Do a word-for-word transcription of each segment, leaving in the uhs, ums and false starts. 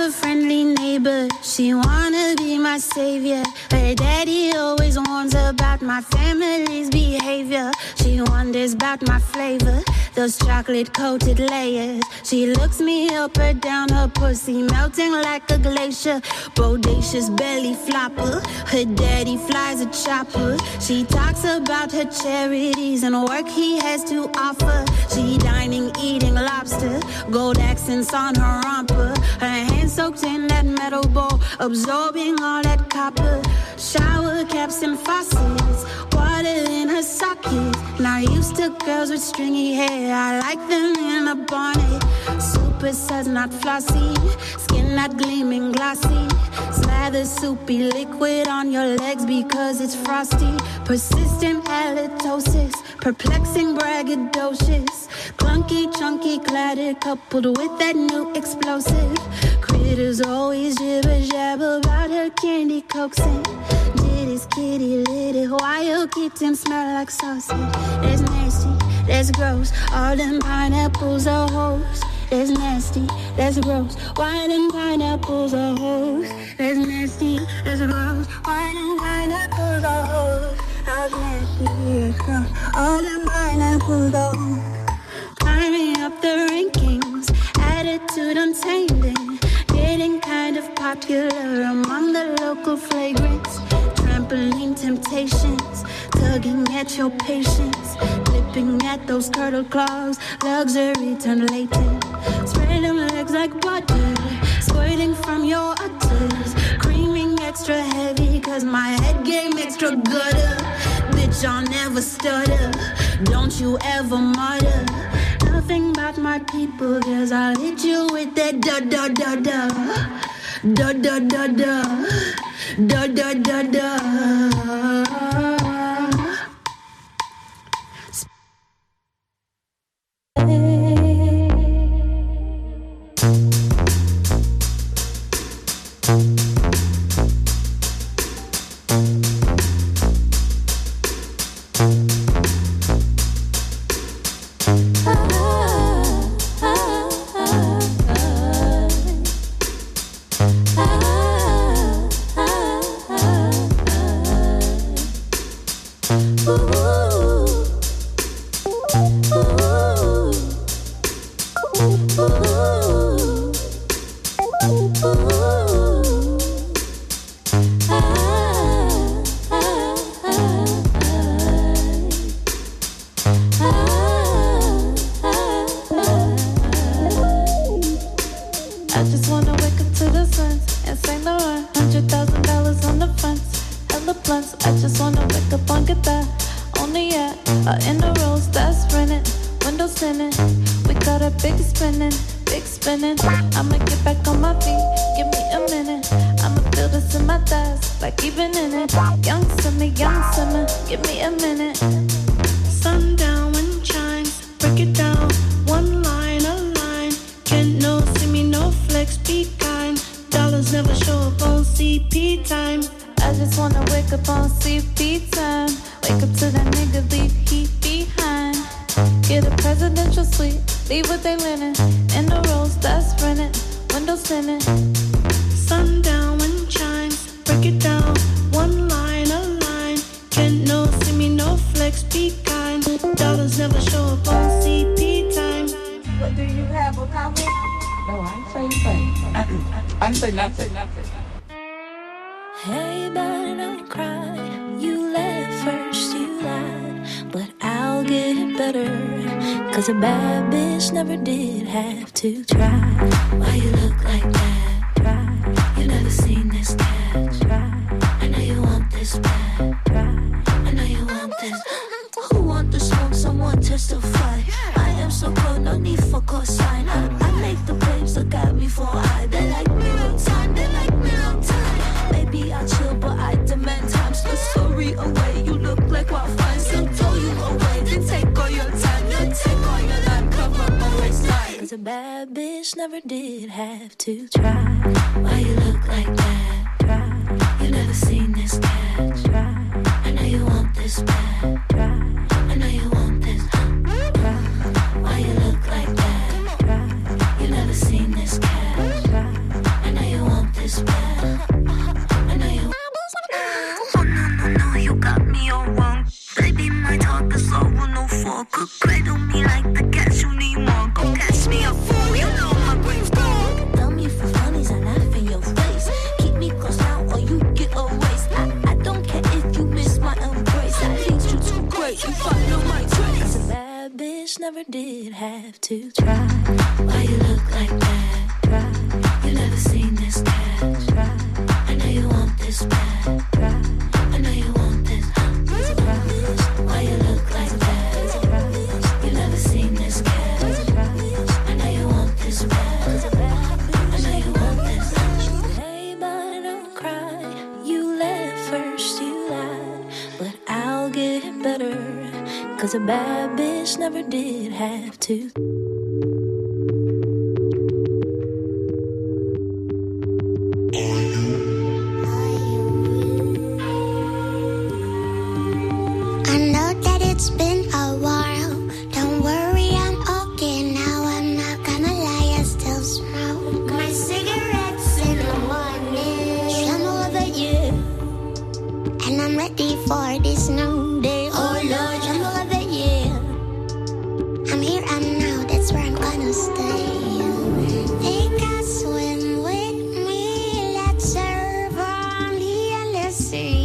a friendly neighbor, she wanna be my savior. Her daddy always warns about my family's behavior. She wonders about my flavor, those chocolate-coated layers. She looks me up or down, her pussy melting like a glacier. Bodacious belly flopper, her daddy flies a chopper. She talks about her charities and work he has to offer. She dining, eating lobster, gold accents on her romper. Her hands soaked in that metal bowl, absorbing all that copper. Shower caps and faucets, water in her sockets. Not used to girls with stringy hair, I like them in a bonnet. Super suds, not flossy, skin not gleaming glossy. Slather soupy liquid on your legs because it's frosty. Persistent halitosis, perplexing braggadocious. Clunky, chunky, clatter coupled with that new explosive. Critters always jibber jabber about her candy coaxing. Did his kitty little wild kitten smell like sausage? That's nasty, that's gross. All them pineapples are hoes. That's nasty, that's gross. Why them pineapples are hoes? That's nasty, that's gross. Why them pineapples are hoes? That's nasty, that's gross. All them pineapples are hoes. Climbing up the rankings, attitude untaming. Getting kind of popular among the local flagrants. Trampoline temptations, tugging at your patience. Clipping at those turtle claws, luxury turned latent. Spread them legs like butter, squirting from your udders. Creaming extra heavy, cause my head game extra gutter. Bitch, I'll never stutter, don't you ever mutter. Nothing about my people, cause I'll hit you with that da da da da. Da da da da. Da da da da. To try. Why you look like that? Try. You never seen this cat. Try. I know you want this bad. Try. I know you want this. Who want to smoke? Someone testify. I am so cold, no need for cosign. I, I make the babes look at me for eye. They like me real time, they like me real time. Maybe I chill, but I demand time. So story away, you look like wildfire. So throw you away, then take all your time. You take all your time, cover my waistline. Cause a bad bitch never did have to try. Why you look like that? Try. You never seen this cat. Try. I know you want this bad. Try. I know you want this. Try. Why you look like that? Try. You never seen this cat. Try. I know me like the gas, you need more. Go catch me a fool, you know my brain's gone. Tell me for funnies, I laugh in your face. Keep me close now or you get erased. I, I don't care if you miss my embrace. I think you too great, you follow my trace. Cause a bad bitch never did have to try. Why you look like that? Try. You never seen this cat. Try. I know you want this bad. Try. I know you want this. Why you look like that? You never seen this cat. I know you want this bad. I know you want this. Hey, but don't cry. You left first, you lied. But I'll get better. Cause a bad bitch never did have to. It's been a while. Don't worry, I'm okay now. I'm not gonna lie, I still smoke my cigarettes in the morning. I'm over you, and I'm ready for this new day. Oh Lord, I'm over you. I'm here, I'm now. That's where I'm gonna stay. Take a swim with me. Let's surf on the endless sea.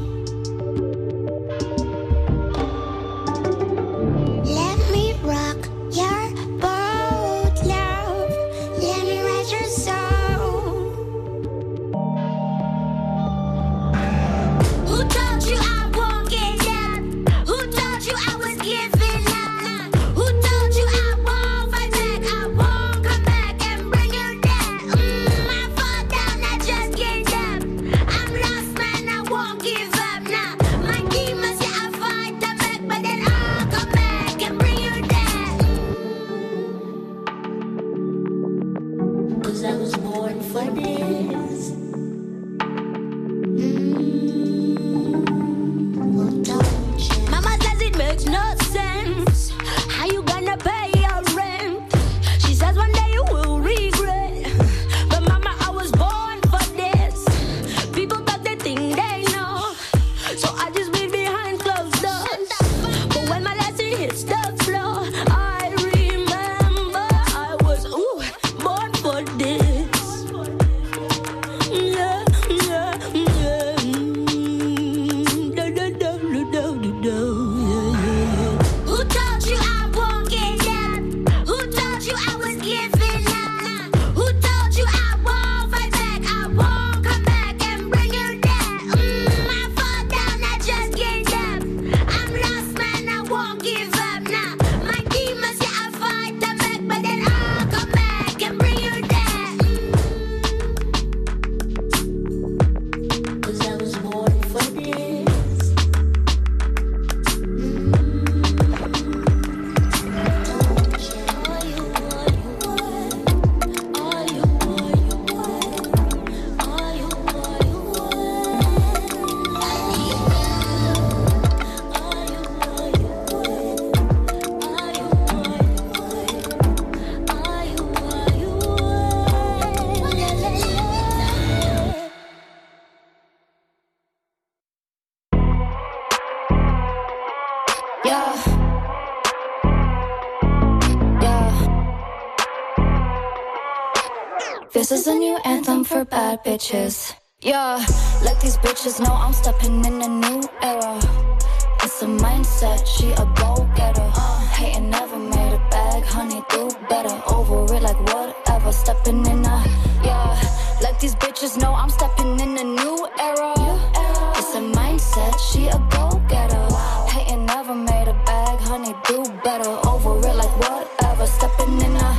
This is a new anthem for bad bitches. Yeah, let these bitches know I'm stepping in a new era. It's a mindset, she a go-getter. uh, Hating never made a bag, honey, do better. Over it like whatever, stepping in a... Yeah, let these bitches know I'm stepping in a new era. It's a mindset, she a go-getter. Hating never made a bag, honey, do better. Over it like whatever, stepping in a...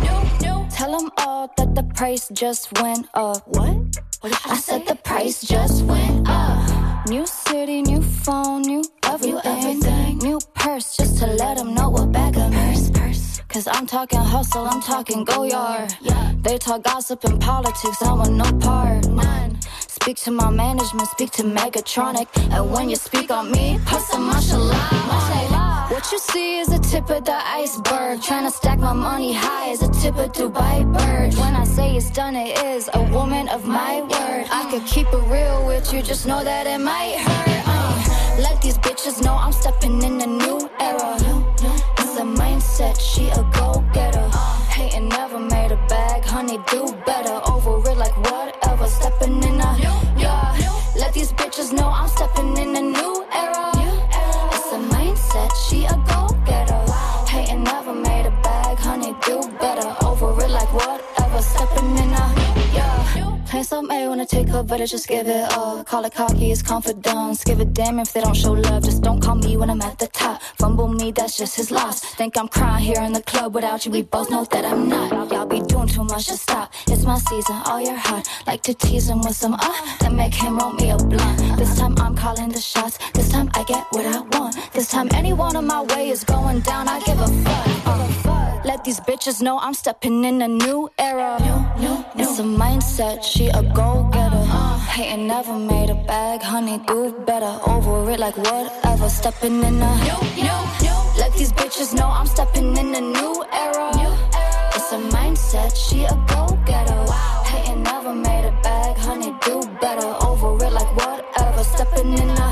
Tell them all that the price just went up. What? I said the price just went up. New city, new phone, new everything. New, everything. New purse, just to let them know what bag I'm in. Purse. Cause I'm talking hustle, I'm talking go yard. Yeah. They talk gossip and politics, I want no part, none. Speak to my management, speak to Megatronic. And when you speak on me, put some mashallah. What you see is a tip of the iceberg. Tryna stack my money high as a tip of Dubai bird. When I say it's done, it is a woman of my word. I could keep it real with you, just know that it might hurt. uh, Let these bitches know I'm stepping in a new era. It's It's a mindset, she a go-getter. Hating never made a bag, honey, do better. Over it like whatever, stepping in a, yeah. Let these bitches know I'm stepping in a new era. It's a mindset, she a go-getter. Hating never made a bag, honey, do better. Over it like whatever, stepping in a, yeah. Play some A, wanna take her, better just give it up. Call it cocky, it's confidence. Give a damn if they don't show love. Just don't call me when I'm at the top. Fumble me, that's just his loss. Think I'm crying here in the club without you. We both know that I'm not. Y'all be doing too much to stop. It's my season, all you're hot. Like to tease him with some uh, then make him roll me a blunt. This time I'm calling the shots. This time I get what I want. This time anyone on my way is going down. I give a fuck. Uh, let these bitches know I'm stepping in a new era. It's a mindset, she a go-getter. Hating never made a bag, honey, do better. Over it like whatever, stepping in a, let these bitches know I'm stepping in a new era. It's a mindset, she a go-getter. Hating never made a bag, honey, do better. Over it like whatever, stepping in a,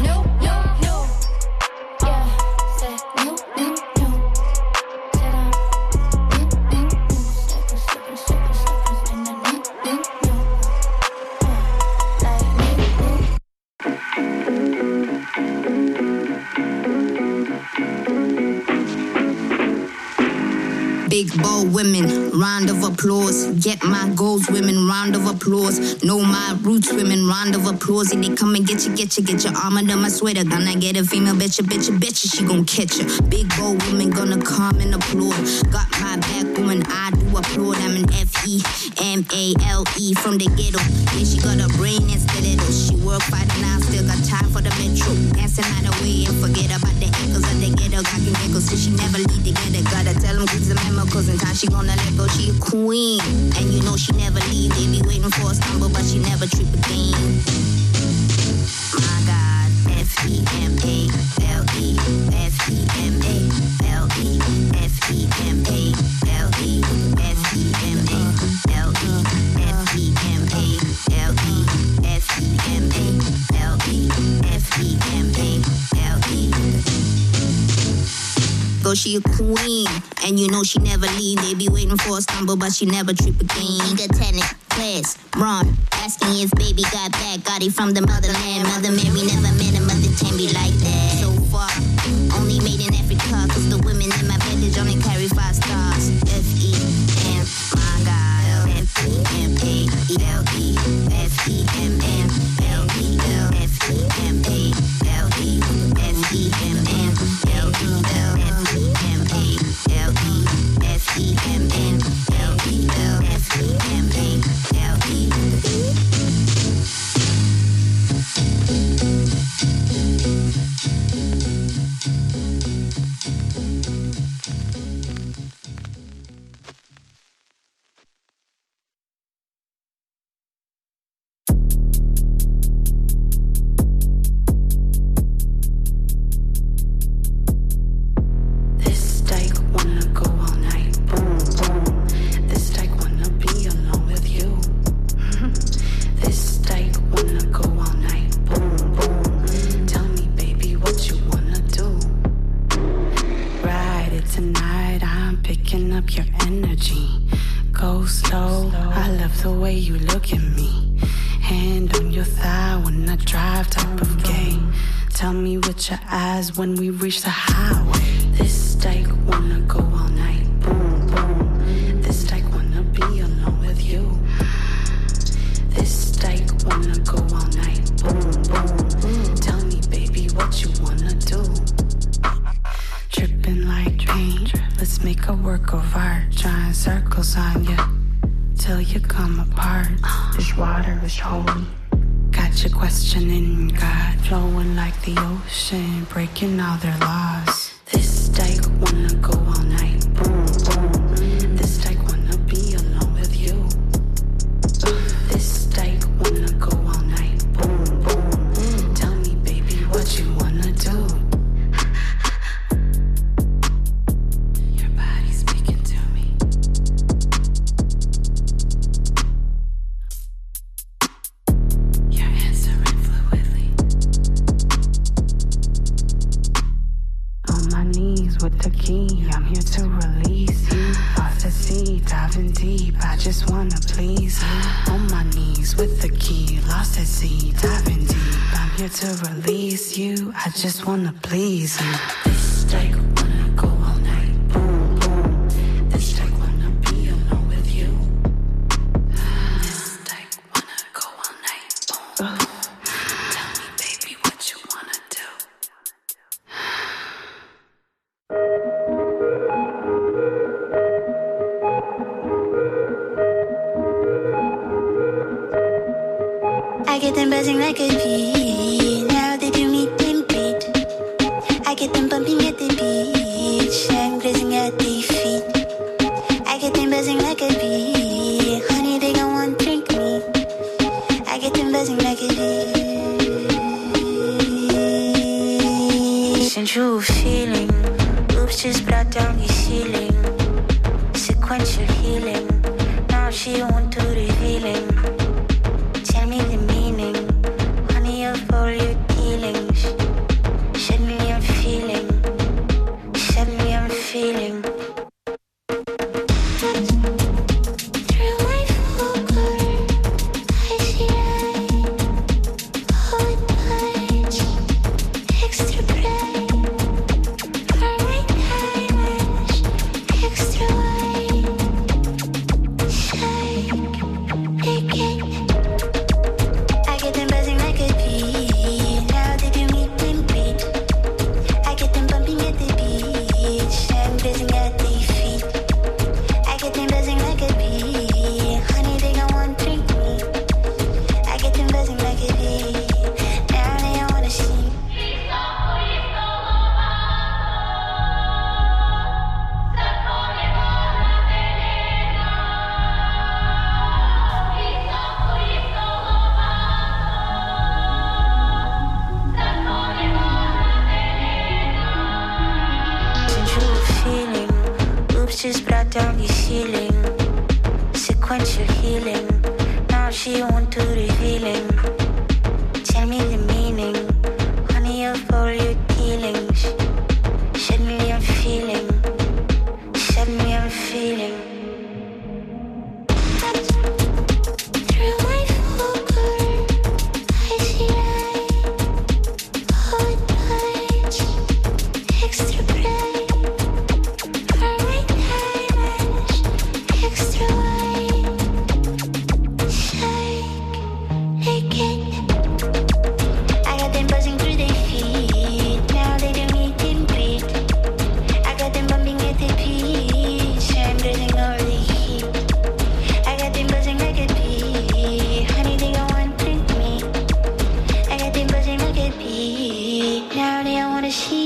yeah, say new, new, new. Say that, new, new, new. Stepping, stepping, stepping, stepping in a new, new, new. Like Big bold women, round of applause. Get my goals, women, round of applause. Know my roots, women, round of applause. If they come and get you, get you, get your arm under my sweater. Gonna get a female, betcha, betcha, betcha, she gon' catch you. Big bold women gonna come and applaud. Got my back, woman, I do applaud. I'm an F E M A L E from the ghetto. Yeah, she got a brain and stiletto. She work fighting now, still got time for the metro. Dancing out the way and forget about the echoes of the ghetto. Got can echo, so she never leave together. Gotta tell them kids the memo. Cause in time she gonna let go, she a queen. And you know she never leave, they be waiting for a stumble, but she never trip again. My God, F E M A L E, F E M A L E, F E M A L E, F E M A L E, F E M A L E, F E M A L E, F E M A L E. Go, she a queen, and you know she never leave. They be waiting for a stumble, but she never trip again. Nigga, tenant, class, Ron, asking if baby got back. Got it from the motherland. Mother Mary never met a mother can be like that. So far, only made in Africa, cause the women in my village only carry five stars. F E M, my God, F E M A L E, F E M A L E, F E M A L E, F E M A L E, F E M A L E, F E M N L E, F E M A L E. When we reach the highway, this dyke wanna go all night. Boom, boom. This dyke wanna be alone with you. This dyke wanna go all night. Boom, boom. Tell me, baby, what you wanna do. Tripping like paint. Let's make a work of art. Drawing circles on you till you come apart. This water is holy. Got you questioning God, flowing like the ocean, breaking all their laws. This dyke wanna go all night, boom, boom. This dyke wanna be alone with you. This dyke wanna go all night, boom, boom. Tell me, baby, what you wanna do. Your body's speaking to me. You're answering fluidly. Oh deep, I just wanna please you. On my knees with the key, lost at sea, diving deep. I'm here to release you, I just wanna please you. This like wanna go all night, boom, boom. This like wanna be alone with you. This like wanna go all night, boom, boom. Tell me, baby, what you wanna do. I get them buzzing like a bee. Now they do meet and greet. I get them bumping at the beach. I'm grazing at their feet. I get them buzzing like a bee. Honey, they gon' want to drink me. I get them buzzing like a bee. Sensual feeling. Oops, just brought down your ceiling. Sequential healing. Now she want to revealing. Tell me the meaning, honey, of all your dealings. Suddenly I'm feeling, suddenly I'm feeling. Through my focus, I see light. Oh, it bites, extra bright. For my diamonds, extra white. Shine, naked. I get them buzzing like a bee. Now they do meet and greet. I get them bumping at the beach. I'm grazing at their feet. I get them buzzing like a bee. Honey, they gon' want to drink me. I get them buzzing like a bee. Now they don't wanna see. Sensual feeling. Oops, just brought down your ceiling. Sequential healing. Now she want to revealing. Tell me the meaning, honey, of all your dealings. Suddenly I'm feeling, suddenly I'm feeling. Through my focus, I see light. Oh, it bites, extra bright. For my diamonds, extra white. Shine, naked. I got them buzzing through their feet. Now they do meet and greet. I got them bumping at the beach. I'm grazing all the heat. I got them buzzing like a bee. Honey, they gon' want to drink me. I got them buzzing like a bee. Now they don't wanna see.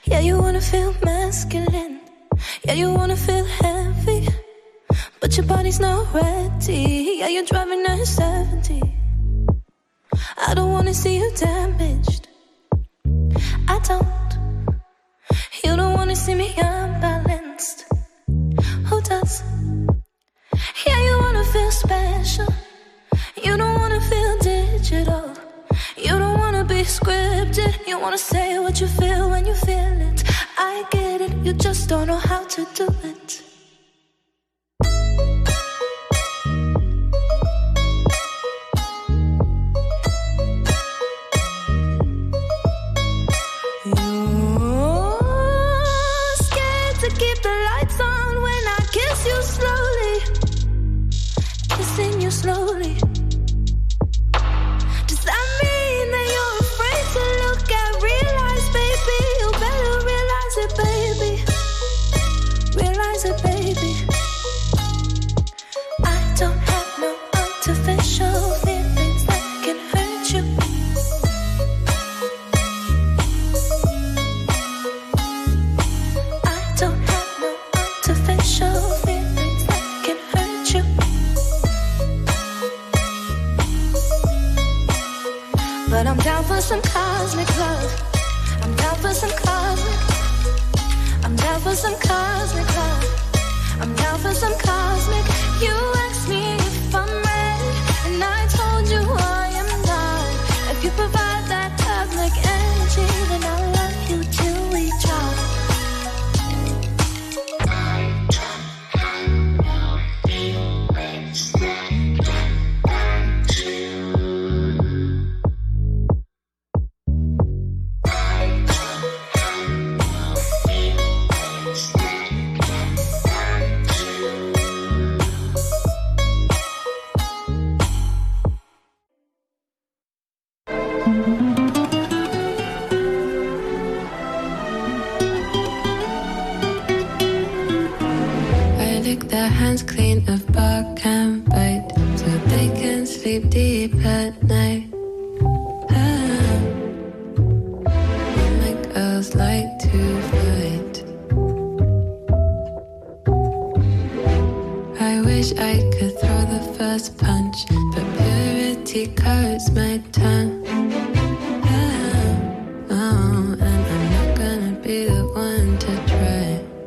Yeah, you wanna feel masculine. Yeah, you wanna feel heavy, but your body's not ready. Yeah, you're driving at seventy. I don't wanna see you damaged. I don't. You don't wanna see me unbalanced. Who does? Yeah, you wanna feel special. You don't wanna feel digital. You don't wanna be scripted. You wanna say what you feel when you feel it. I get it, you just don't know how to do it. Slowly. Does that mean that you're afraid to look at real eyes, baby? You better realize it, baby. Realize it, baby. I don't have no artificial feelings that can hurt you. I don't have no artificial feelings that can hurt you. But I'm down for some cosmic love. I'm down for some cosmic. I'm down for some cosmic love. I'm down for some cosmic. You asked me if I'm ready, and I told you I am not. If you provide that cosmic energy, then I'll love you till we drop. Their hands clean of bark and bite, so they can sleep deep at night. Ah, my girls like to fight. I wish I could throw the first punch, but purity coats my tongue. Ah, oh, and I'm not gonna be the one to try.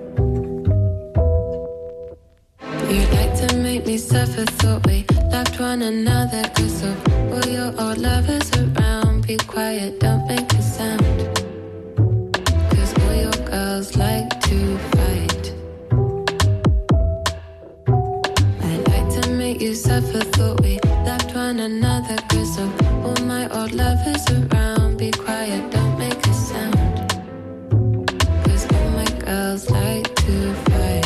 You like to make me suffer, thought we loved one another. Cause of all your old lovers around, be quiet, don't make a sound. Cause all your girls like to fight. I like to make you suffer, thought we loved one another. Cause of all my old lovers around, be quiet, don't make a sound. Cause all my girls like to fight.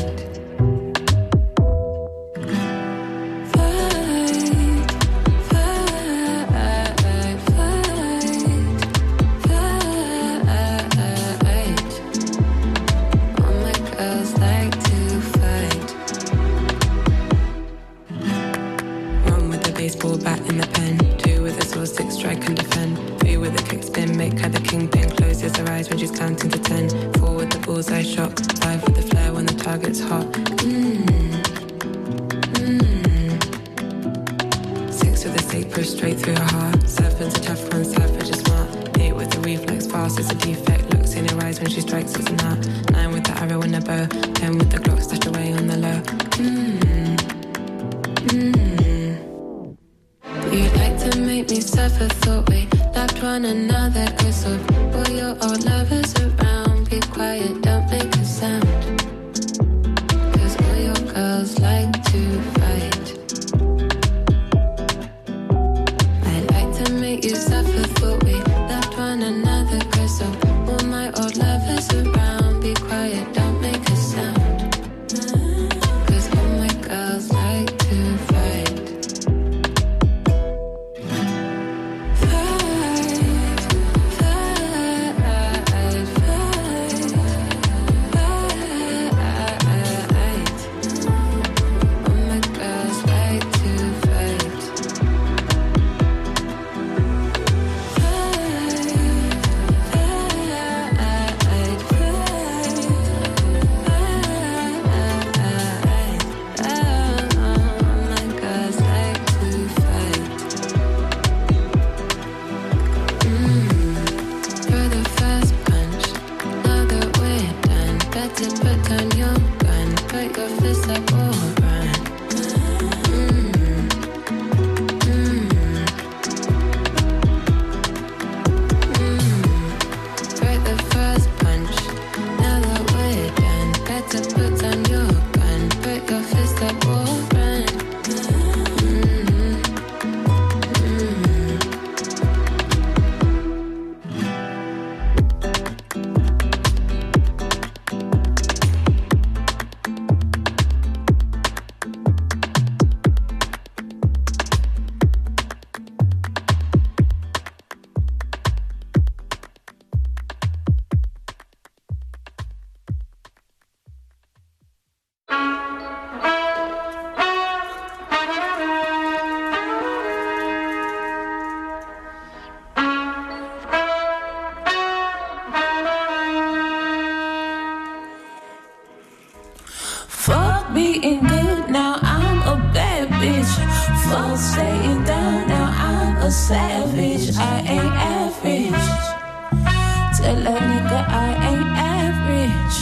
Baseball bat in the pen, two with a sword, six strike and defend, three with a kick spin, make her the kingpin, closes her eyes when she's counting to ten, four with the bullseye shot, five with the flare when the target's hot. Mmm, mmm. Six with the stake pushed straight through her heart, seven's a tough one, savage is smart, eight with the reflex, fast is a defect, looks in her eyes when she strikes, it's an art, nine with the arrow and the bow, ten with the Glock stashed away on the low. Mmm, mmm. You like to make me suffer, thought we loved one another. Cause of all your old lovers around, be quiet, don't make a sound. Cause all your girls like to fight. I like to make you suffer, thought we loved one another. Cause of all my old lovers around, be quiet, don't make a sound. Cause all my girls like to fight. Fight, fight. Fuck staying down, now I'm a savage. I ain't average. Tell a nigga I ain't average.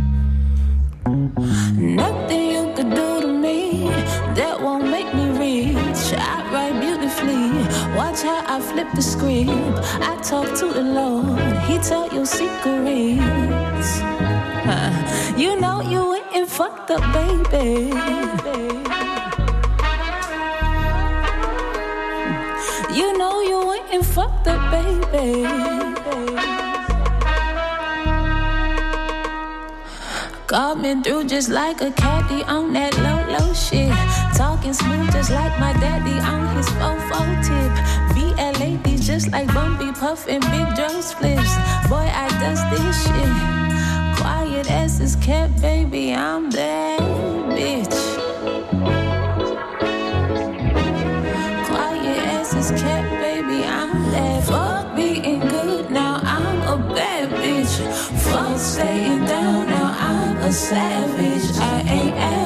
Nothing you could do to me that won't make me rich. I write beautifully, watch how I flip the script. I talk to the Lord, he tell your secrets. Huh. You know you went and fucked up, baby. You know you went and fucked up, baby. Coming through just like a caddy on that low, low shit. Talking smooth just like my daddy on his fofo tip. V L A D just like Bumpy Puff and Big Dro spliffs. Boy, I does this shit. Quiet as is kept, baby, I'm that bitch. Quiet as is kept, baby, I'm that. Fuck being good, now I'm a bad bitch. Fuck staying down, now I'm a savage. I ain't